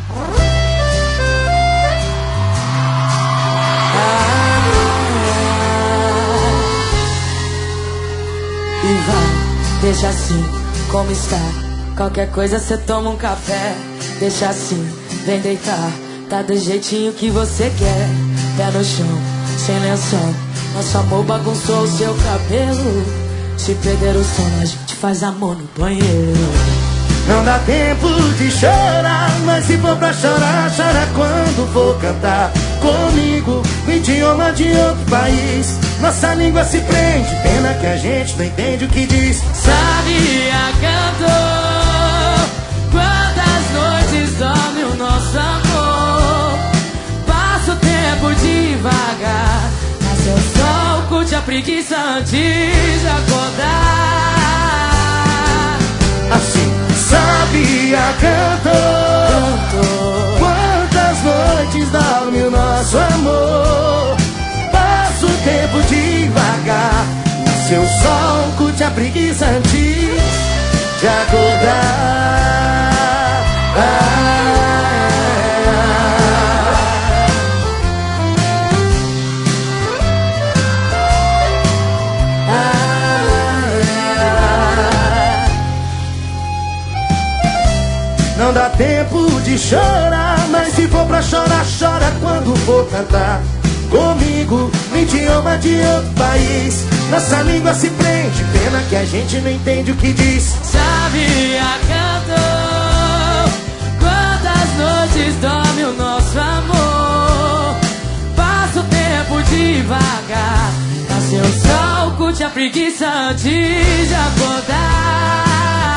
E vai, deixa assim, como está. Qualquer coisa cê toma um café. Deixa assim, vem deitar. Tá do jeitinho que você quer. Pé no chão, sem lençol. Nosso amor bagunçou o seu cabelo. Se perder o sono, a gente faz amor no banheiro. Não dá tempo de chorar, mas se for pra chorar, chora quando for cantar comigo no idioma de outro país. Nossa língua se prende, pena que a gente não entende o que diz. Sabia, cantor, quantas noites dorme o nosso amor. Passa o tempo devagar, mas seu sol curte a preguiça antes de acordar. Assim, sabia, cantor, quantas noites dorme o nosso amor. Passa o tempo devagar, seu sol curte a preguiça antes de acordar. Não dá tempo de chorar, mas se for pra chorar, chora quando for cantar comigo no idioma de outro país. Nossa língua se prende, pena que a gente não entende o que diz. Sabia, cantor, quantas noites dorme o nosso amor. Passa o tempo devagar, mas seu sol curte a preguiça antes de acordar.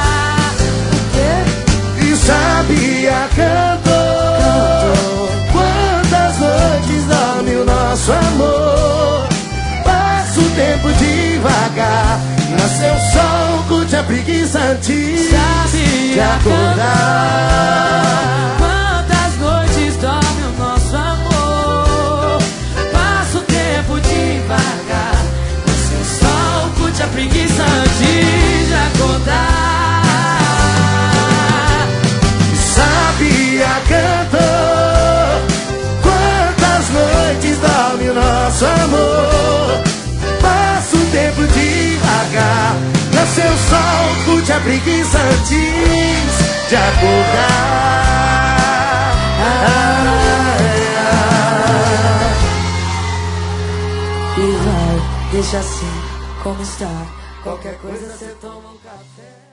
E sabia, cantor, quantas noites dorme o nosso amor. Passa o tempo devagar, nasceu o sol, curte a preguiça antes de acordar. Quantas noites dorme o nosso amor. Passa o tempo devagar, nasceu o sol, curte a preguiça antes de acordar. Sabia, cantor, quantas noites dorme o nosso amor. Passa o tempo devagar, nasceu o sol, curte a preguiça antes de acordar. E vai, deixa assim, como está. Qualquer coisa cê toma um café.